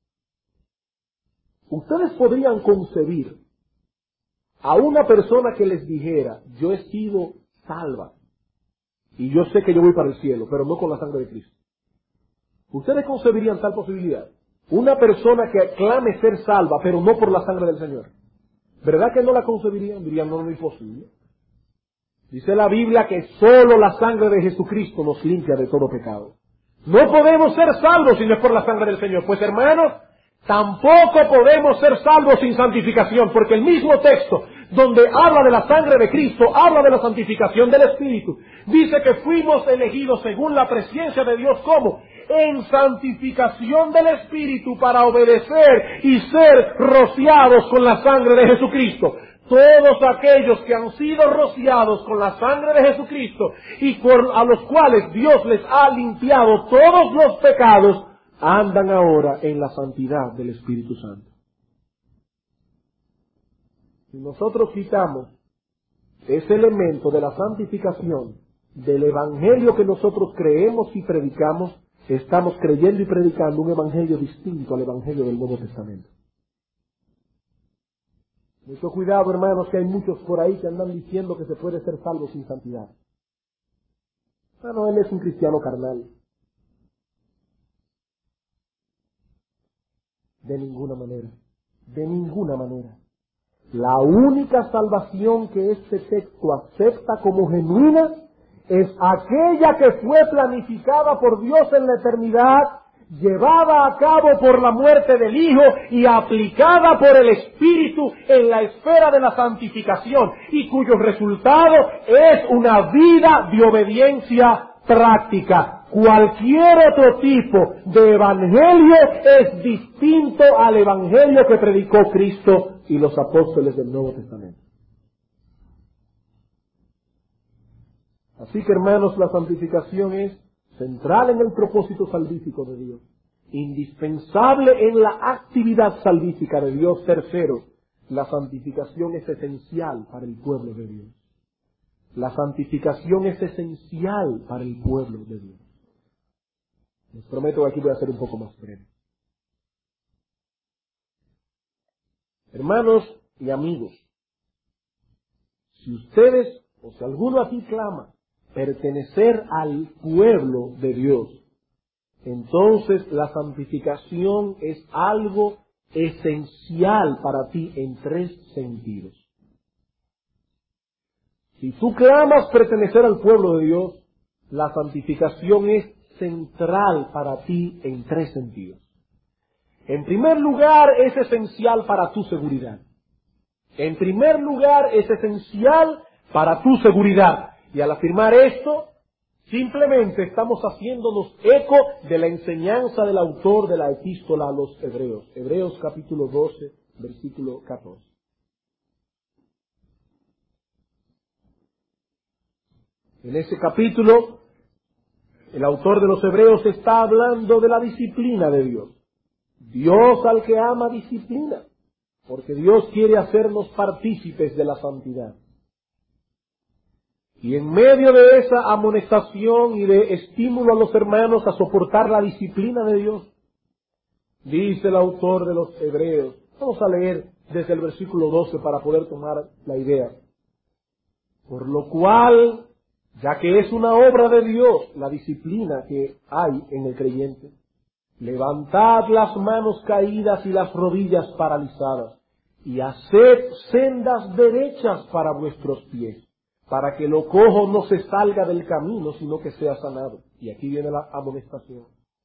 ¿Ustedes podrían concebir a una persona que les dijera, yo he sido salva y yo sé que yo voy para el cielo, pero no con la sangre de Cristo? ¿Ustedes concebirían tal posibilidad? Una persona que clame ser salva, pero no por la sangre del Señor. ¿Verdad que no la concebirían? Dirían, no, no es posible. Dice la Biblia que solo la sangre de Jesucristo nos limpia de todo pecado. No podemos ser salvos si no es por la sangre del Señor. Pues hermanos, tampoco podemos ser salvos sin santificación, porque el mismo texto donde habla de la sangre de Cristo, habla de la santificación del Espíritu. Dice que fuimos elegidos según la presencia de Dios, ¿cómo? En santificación del Espíritu para obedecer y ser rociados con la sangre de Jesucristo. Todos aquellos que han sido rociados con la sangre de Jesucristo y a los cuales Dios les ha limpiado todos los pecados, andan ahora en la santidad del Espíritu Santo. Si nosotros quitamos ese elemento de la santificación del Evangelio que nosotros creemos y predicamos, estamos creyendo y predicando un Evangelio distinto al Evangelio del Nuevo Testamento. Mucho cuidado, hermanos, que hay muchos por ahí que andan diciendo que se puede ser salvo sin santidad. Bueno, él es un cristiano carnal. De ninguna manera. De ninguna manera. La única salvación que este texto acepta como genuina es aquella que fue planificada por Dios en la eternidad, llevada a cabo por la muerte del Hijo y aplicada por el Espíritu en la esfera de la santificación, y cuyo resultado es una vida de obediencia práctica. Cualquier otro tipo de evangelio es distinto al evangelio que predicó Cristo y los apóstoles del Nuevo Testamento. Así que, hermanos, la santificación es central en el propósito salvífico de Dios, indispensable en la actividad salvífica de Dios. Tercero, la santificación es esencial para el pueblo de Dios. La santificación es esencial para el pueblo de Dios. Les prometo que aquí voy a ser un poco más breve. Hermanos y amigos, si ustedes, o si alguno aquí clama, pertenecer al pueblo de Dios, entonces la santificación es algo esencial para ti en 3 sentidos. Si tú clamas pertenecer al pueblo de Dios, la santificación es central para ti en 3 sentidos. En primer lugar, es esencial para tu seguridad. En primer lugar, es esencial para tu seguridad. Y al afirmar esto, simplemente estamos haciéndonos eco de la enseñanza del autor de la epístola a los Hebreos. Hebreos capítulo 12, versículo 14. En ese capítulo, el autor de los Hebreos está hablando de la disciplina de Dios. Dios al que ama disciplina, porque Dios quiere hacernos partícipes de la santidad. Y en medio de esa amonestación y de estímulo a los hermanos a soportar la disciplina de Dios, dice el autor de los Hebreos, vamos a leer desde el versículo 12 para poder tomar la idea. Por lo cual, ya que es una obra de Dios la disciplina que hay en el creyente, levantad las manos caídas y las rodillas paralizadas, y haced sendas derechas para vuestros pies, para que lo cojo no se salga del camino, sino que sea sanado. Y aquí viene la amonestación.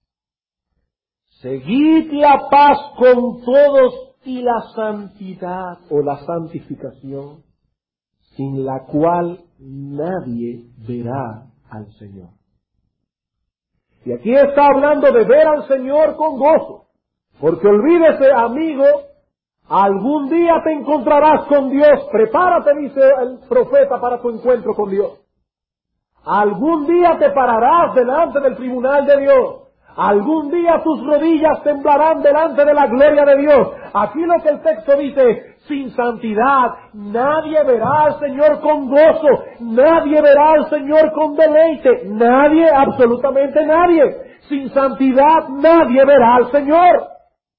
Seguid la paz con todos y la santidad o la santificación, sin la cual nadie verá al Señor. Y aquí está hablando de ver al Señor con gozo. Porque olvídese, amigo, algún día te encontrarás con Dios. Prepárate, dice el profeta, para tu encuentro con Dios. Algún día te pararás delante del tribunal de Dios. Algún día tus rodillas temblarán delante de la gloria de Dios. Aquí lo que el texto dice, sin santidad nadie verá al Señor con gozo, nadie verá al Señor con deleite, nadie, absolutamente nadie. Sin santidad nadie verá al Señor.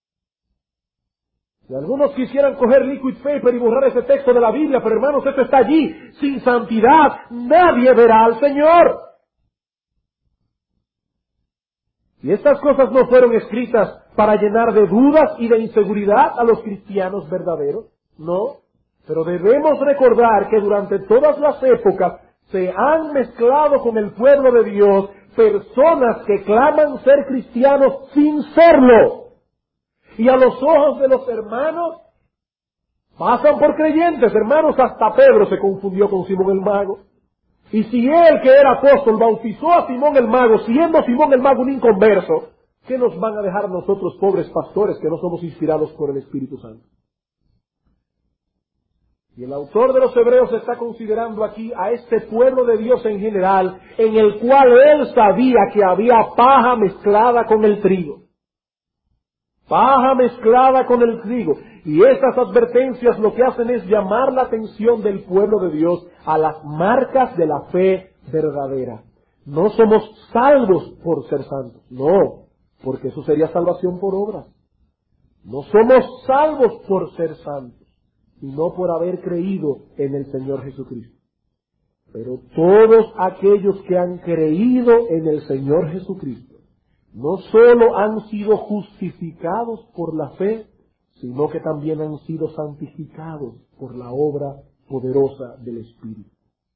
Si algunos quisieran coger liquid paper y borrar ese texto de la Biblia, pero hermanos, esto está allí. Sin santidad nadie verá al Señor. Y estas cosas no fueron escritas para llenar de dudas y de inseguridad a los cristianos verdaderos, no. Pero debemos recordar que durante todas las épocas se han mezclado con el pueblo de Dios personas que claman ser cristianos sin serlo. Y a los ojos de los hermanos pasan por creyentes. Hermanos, hasta Pedro se confundió con Simón el Mago. Y si él, que era apóstol, bautizó a Simón el Mago, siendo Simón el Mago un inconverso, ¿qué nos van a dejar a nosotros, pobres pastores, que no somos inspirados por el Espíritu Santo? Y el autor de los Hebreos está considerando aquí a este pueblo de Dios en general, en el cual él sabía que había paja mezclada con el trigo. Paja mezclada con el trigo. Y estas advertencias lo que hacen es llamar la atención del pueblo de Dios a las marcas de la fe verdadera. No somos salvos por ser santos, no, porque eso sería salvación por obras. No somos salvos por ser santos, sino por haber creído en el Señor Jesucristo. Pero todos aquellos que han creído en el Señor Jesucristo, no solo han sido justificados por la fe, sino que también han sido santificados por la obra poderosa del Espíritu.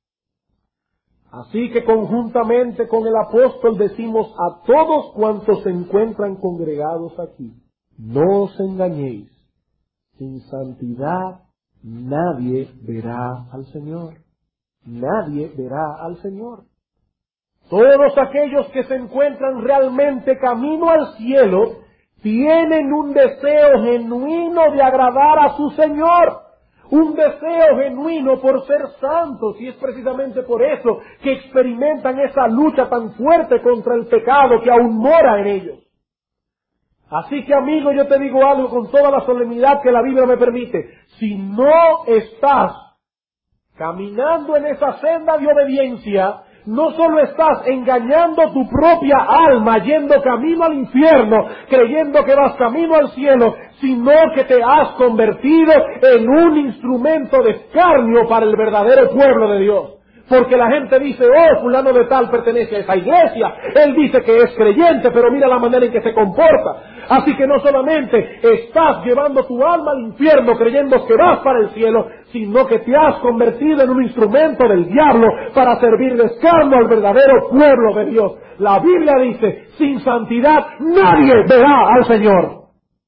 Así que conjuntamente con el apóstol decimos a todos cuantos se encuentran congregados aquí, no os engañéis, sin santidad nadie verá al Señor. Nadie verá al Señor. Todos aquellos que se encuentran realmente camino al cielo tienen un deseo genuino de agradar a su Señor, un deseo genuino por ser santos, y es precisamente por eso que experimentan esa lucha tan fuerte contra el pecado que aún mora en ellos. Así que, amigo, yo te digo algo con toda la solemnidad que la Biblia me permite: si no estás caminando en esa senda de obediencia, no solo estás engañando tu propia alma, yendo camino al infierno, creyendo que vas camino al cielo, sino que te has convertido en un instrumento de escarnio para el verdadero pueblo de Dios. Porque la gente dice, oh, fulano de tal pertenece a esa iglesia, él dice que es creyente, pero mira la manera en que se comporta. Así que no solamente estás llevando tu alma al infierno creyendo que vas para el cielo, sino que te has convertido en un instrumento del diablo para servir de escarnio al verdadero pueblo de Dios. La Biblia dice, sin santidad nadie verá al Señor.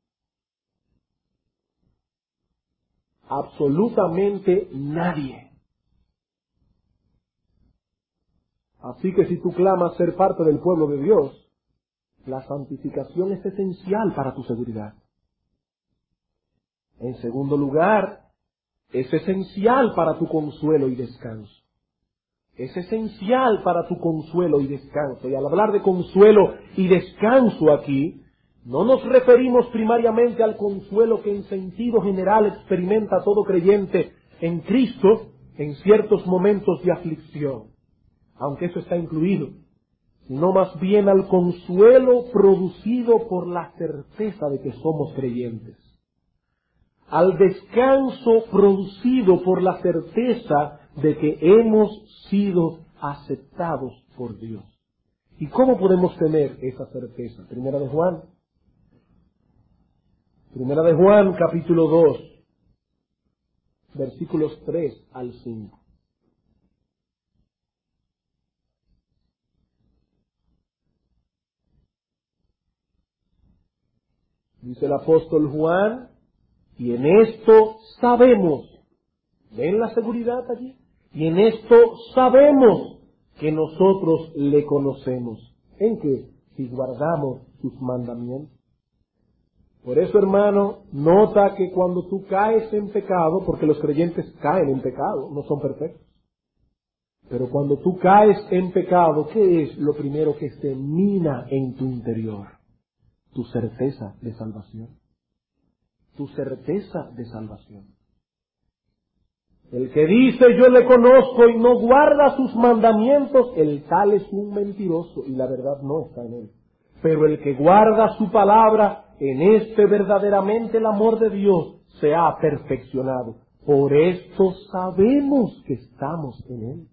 Absolutamente nadie. Así que si tú clamas ser parte del pueblo de Dios, la santificación es esencial para tu seguridad. En segundo lugar, es esencial para tu consuelo y descanso. Es esencial para tu consuelo y descanso. Y al hablar de consuelo y descanso aquí, no nos referimos primariamente al consuelo que en sentido general experimenta todo creyente en Cristo en ciertos momentos de aflicción, aunque eso está incluido, sino más bien al consuelo producido por la certeza de que somos creyentes, al descanso producido por la certeza de que hemos sido aceptados por Dios. ¿Y cómo podemos tener esa certeza? Primera de Juan capítulo 2, versículos 3 al 5. Dice el apóstol Juan, y en esto sabemos, ¿ven la seguridad allí? Y en esto sabemos que nosotros le conocemos. ¿En qué? Si guardamos sus mandamientos. Por eso, hermano, nota que cuando tú caes en pecado, porque los creyentes caen en pecado, no son perfectos. Pero cuando tú caes en pecado, ¿qué es lo primero que se mina en tu interior? Tu certeza de salvación. Tu certeza de salvación. El que dice yo le conozco y no guarda sus mandamientos, el tal es un mentiroso y la verdad no está en él. Pero el que guarda su palabra, en este verdaderamente el amor de Dios se ha perfeccionado. Por esto sabemos que estamos en él.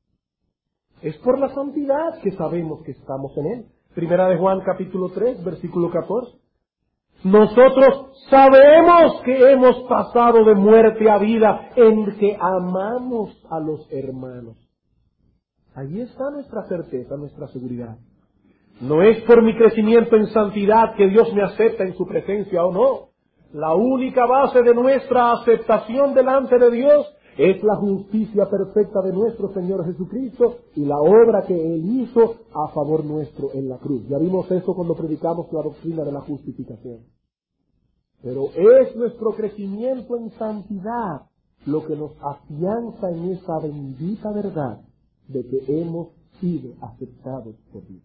Es por la santidad que sabemos que estamos en él. Primera de Juan capítulo 3, versículo 14. Nosotros sabemos que hemos pasado de muerte a vida en que amamos a los hermanos. Allí está nuestra certeza, nuestra seguridad. No es por mi crecimiento en santidad que Dios me acepta en su presencia o no. La única base de nuestra aceptación delante de Dios es la justicia perfecta de nuestro Señor Jesucristo y la obra que Él hizo a favor nuestro en la cruz. Ya vimos eso cuando predicamos la doctrina de la justificación. Pero es nuestro crecimiento en santidad lo que nos afianza en esa bendita verdad de que hemos sido aceptados por Dios.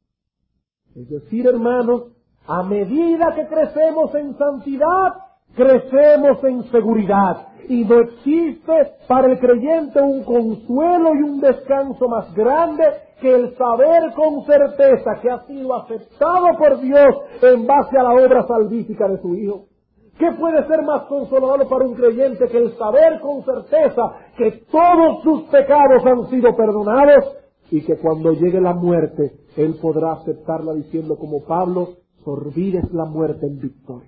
Es decir, hermanos, a medida que crecemos en santidad, crecemos en seguridad. Y no existe para el creyente un consuelo y un descanso más grande que el saber con certeza que ha sido aceptado por Dios en base a la obra salvífica de su Hijo. ¿Qué puede ser más consolador para un creyente que el saber con certeza que todos sus pecados han sido perdonados y que cuando llegue la muerte, él podrá aceptarla diciendo como Pablo, sorbides la muerte en victoria?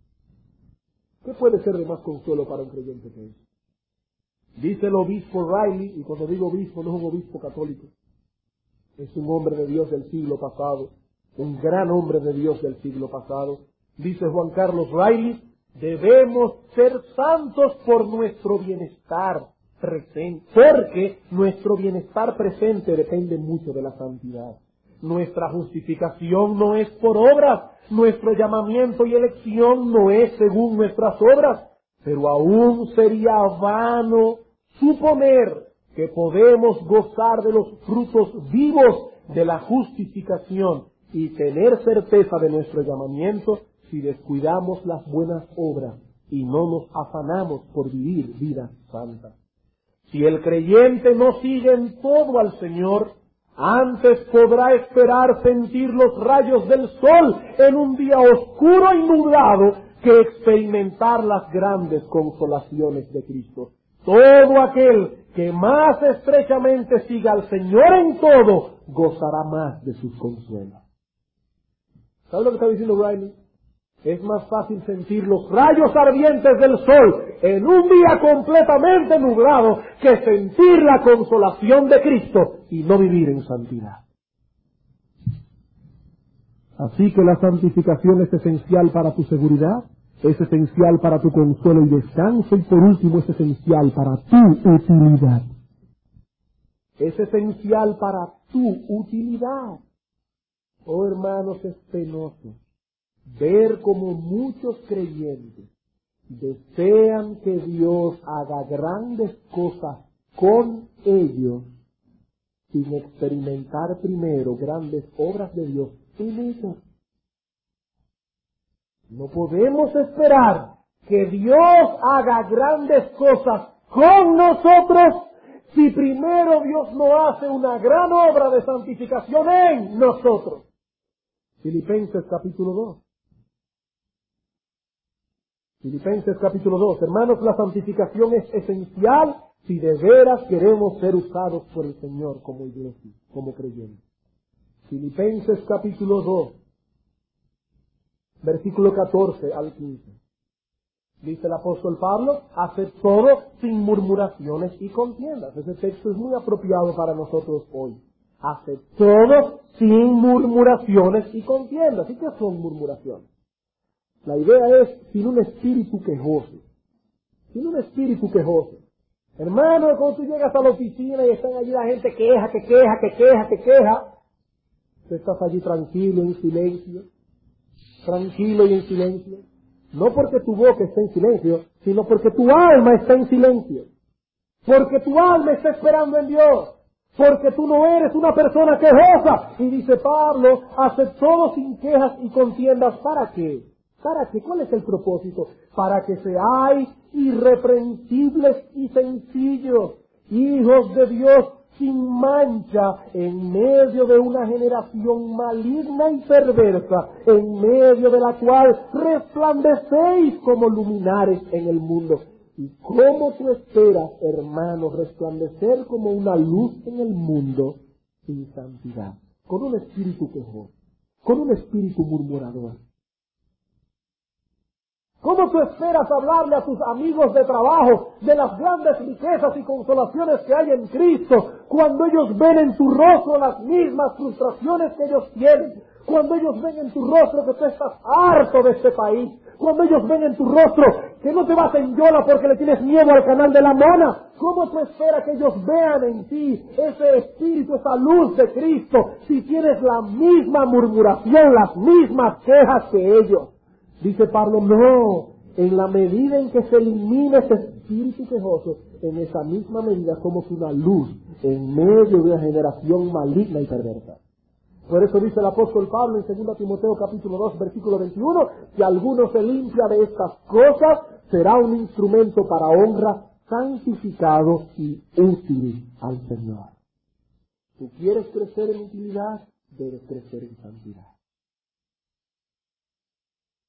¿Qué puede ser de más consuelo para un creyente que eso? Dice el obispo Riley, y cuando digo obispo no es un obispo católico, es un hombre de Dios del siglo pasado, un gran hombre de Dios del siglo pasado. Dice Juan Carlos Riley, debemos ser santos por nuestro bienestar presente, porque nuestro bienestar presente depende mucho de la santidad. Nuestra justificación no es por obras, nuestro llamamiento y elección no es según nuestras obras, pero aún sería vano suponer que podemos gozar de los frutos vivos de la justificación y tener certeza de nuestro llamamiento si descuidamos las buenas obras y no nos afanamos por vivir vidas santas. Si el creyente no sigue en todo al Señor, antes podrá esperar sentir los rayos del sol en un día oscuro y nublado que experimentar las grandes consolaciones de Cristo. Todo aquel que más estrechamente siga al Señor en todo, gozará más de sus consuelos. ¿Sabes lo que está diciendo Riley? Es más fácil sentir los rayos ardientes del sol en un día completamente nublado que sentir la consolación de Cristo y no vivir en santidad. Así que la santificación es esencial para tu seguridad, es esencial para tu consuelo y descanso, y por último es esencial para tu utilidad. Es esencial para tu utilidad. Oh hermanos, es penoso ver como muchos creyentes desean que Dios haga grandes cosas con ellos sin experimentar primero grandes obras de Dios en ellos. No podemos esperar que Dios haga grandes cosas con nosotros si primero Dios no hace una gran obra de santificación en nosotros. Filipenses capítulo 2. Filipenses capítulo 2. Hermanos, la santificación es esencial si de veras queremos ser usados por el Señor como iglesia, como creyentes. Filipenses capítulo 2, versículo 14 al 15. Dice el apóstol Pablo, haced todo sin murmuraciones y contiendas. Ese texto es muy apropiado para nosotros hoy. Haced todo sin murmuraciones y contiendas. ¿Y qué son murmuraciones? La idea es sin un espíritu quejoso. Sin un espíritu quejoso. Hermano, cuando tú llegas a la oficina y están allí la gente queja, tú estás allí tranquilo, en silencio. Tranquilo y en silencio. No porque tu boca esté en silencio, sino porque tu alma está en silencio. Porque tu alma está esperando en Dios. Porque tú no eres una persona quejosa. Y dice Pablo, haced todo sin quejas y contiendas. ¿Para qué? ¿Para qué? ¿Cuál es el propósito? Para que seáis irreprensibles y sencillos, hijos de Dios sin mancha, en medio de una generación maligna y perversa, en medio de la cual resplandecéis como luminares en el mundo. ¿Y cómo tú esperas, hermano, resplandecer como una luz en el mundo sin santidad? Con un espíritu quejoso, con un espíritu murmurador. ¿Cómo tú esperas hablarle a tus amigos de trabajo de las grandes riquezas y consolaciones que hay en Cristo cuando ellos ven en tu rostro las mismas frustraciones que ellos tienen? Cuando ellos ven en tu rostro que tú estás harto de este país. Cuando ellos ven en tu rostro que no te vas en Yola porque le tienes miedo al canal de la mona. ¿Cómo tú esperas que ellos vean en ti ese espíritu, esa luz de Cristo, si tienes la misma murmuración, las mismas quejas que ellos? Dice Pablo, no, en la medida en que se elimina ese espíritu quejoso, en esa misma medida somos una luz en medio de una generación maligna y perversa. Por eso dice el apóstol Pablo en 2 Timoteo capítulo 2, versículo 21, si alguno se limpia de estas cosas, será un instrumento para honra, santificado y útil al Señor. ¿Tú quieres crecer en utilidad? Debes crecer en santidad.